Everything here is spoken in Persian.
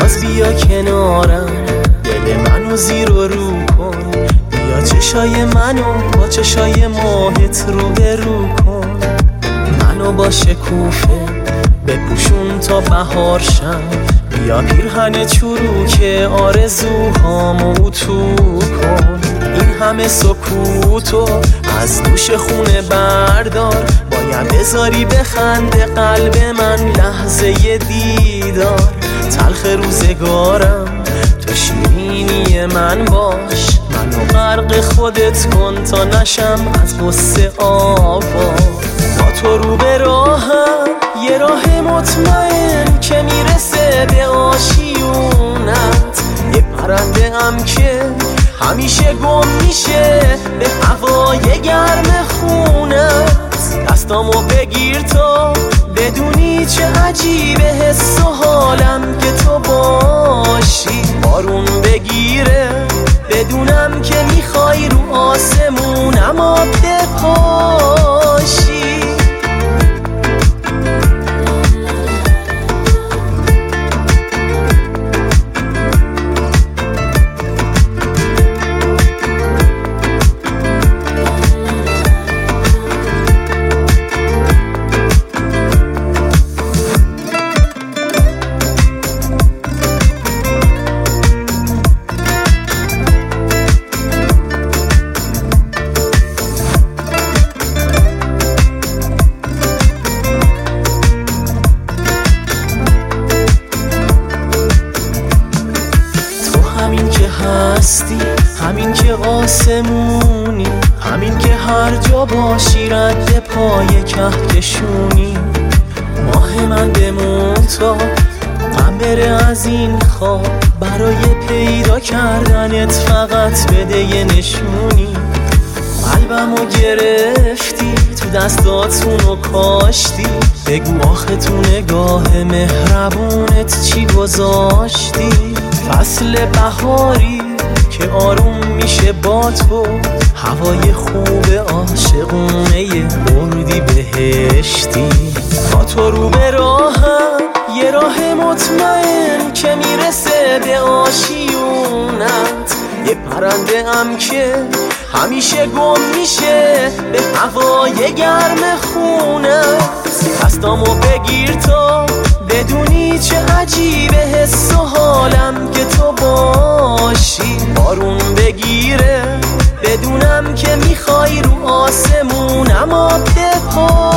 پس بیا کنارم، دل منو زیر و رو کن، بیا چشای منو با چشای ماهت رو به رو کن، منو با شکوفه بپوشون تا بهار شم، بیا پیرهن چروک آرزوهامو اتو کن، این همه سکوتو از دوش خونه بردار، باید بذاری بخنده قلب من لحظه دیدار، تلخ روزگارم تو شیرینی من باش، منو غرق خودت کن تا نشم از غصه آوا، با تو رو به راهم یه راه مطمئن که میرسه به آشیونت، یه پرنده هم که همیشه گم میشه به هوای گرم خونت، دستامو بگیر تا بدونی چه عجیبه حس و حالم که تو باشی، بارون بگیره بدونم که میخوای رو آسمونم آب بپاشی. هستی همین که آسمونی، همین که هر جا باشی رد پای کهکشونی، ماه من بمون تا غم بره از این خواب، برای پیدا کردنت فقط بده یه نشونی، قلبمو گرفتی تو دستاتونو کاشتی، بگو آخه تو نگاه مهربونت چی گذاشتی، فصل بهاری که آروم میشه با تو، هوای خوب عاشقونه بردی بهشتی، با تو رو به راهم یه راه مطمئن که میرسه به آشیونت، یه پرنده هم که همیشه گم میشه به هوای گرم خونت، دستامو بگیر تا بدونی چه عجیبه حس و حالم که تو باشی، بارون بگیره بدونم که میخوای رو آسمونم آب بپاشی.